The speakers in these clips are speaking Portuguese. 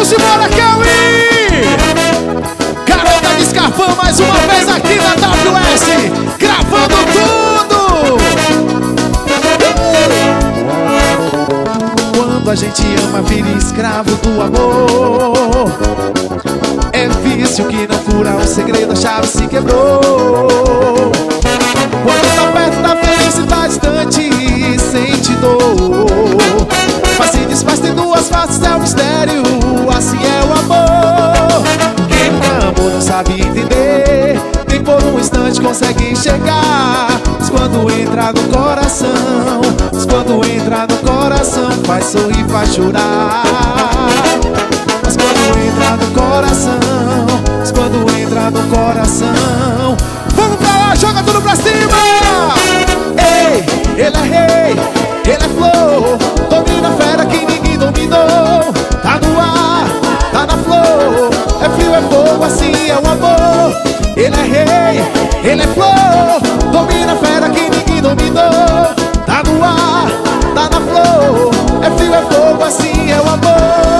Vamos embora, Kelly! Garota de Scarpão, mais uma vez aqui na WS, gravando tudo! Quando a gente ama, vira escravo do amor. É vício que não cura, o segredo, a chave se quebrou. Quando tá perto da felicidade, distante, sente dor. Mas se desfaz, tem duas faces, é um mistério, assim é o amor. Quem nunca amou não sabe entender, nem por um instante consegue enxergar. Mas quando entra no coração, mas quando entra no coração, faz sorrir, faz chorar. Mas quando entra no coração, mas quando entra no coração, vamos pra lá, joga tudo pra cima! Ei, ele é rei, ele é flor, domina a fera que ninguém dominou. Tá no ar, tá na flor, é frio, é fogo, assim é o amor. Ele é rei, ele é flor, domina a fera que ninguém dominou. Tá no ar, tá na flor, é frio, é fogo, assim é o amor.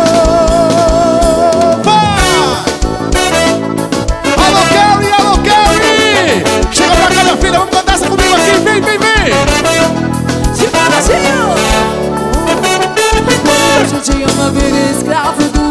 Alô, Kelly, alô, Kelly! Chega pra cá, minha filha, vamos cantar essa comigo aqui, vem, vem, vem! Quando a gente ama, vira escravo do